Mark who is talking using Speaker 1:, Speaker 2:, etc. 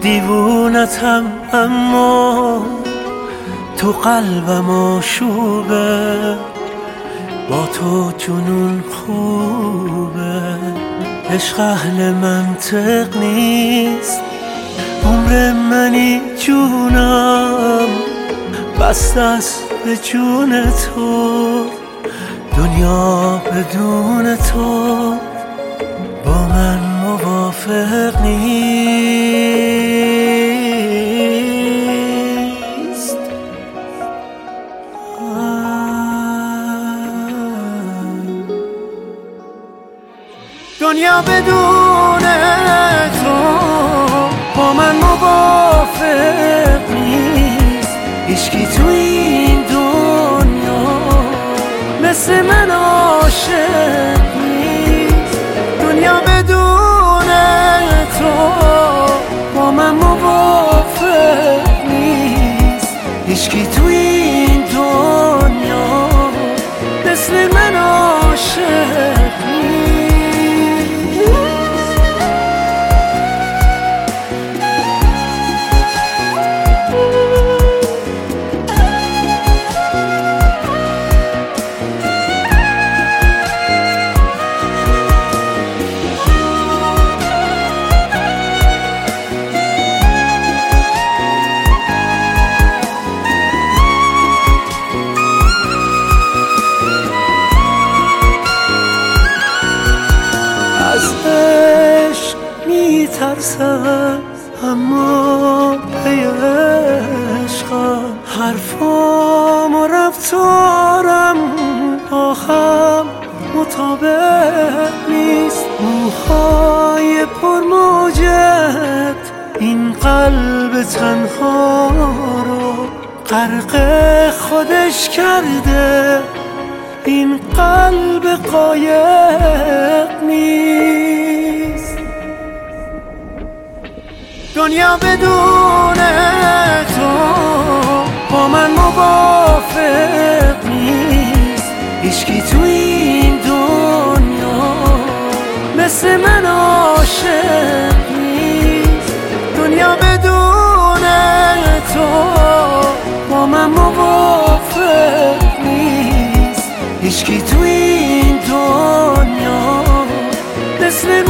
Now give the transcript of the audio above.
Speaker 1: دیوونتم اما تو قلبم آشوبه، با تو جنون خوبه. عشق اهل منطق نیست، عمر منی جونم بسته است به جون تو. دنیا بدون تو با من موافق نیست. دنیا بدون تو با من موافق نیست. هیچکی تو این دنیا مثل من عاشق نیست. دنیا بدون تو با من موافق نیست. هیچکی تو این دنیا مثل من عاشق نیست. از عشق میترسم اما پی عشقم، حرفام و رفتارم با هم مطابق نیست. موهای پرموجت این قلب تنها رو غرق خودش کرده، این قلب قایق نیست. دنیا بدون تو با من موافق نیست. هیچکی تو این دنیا مثل من عاشق نیست. دنیا بدون تو با من موافق نیست. هیچکی تو این دنیا مثل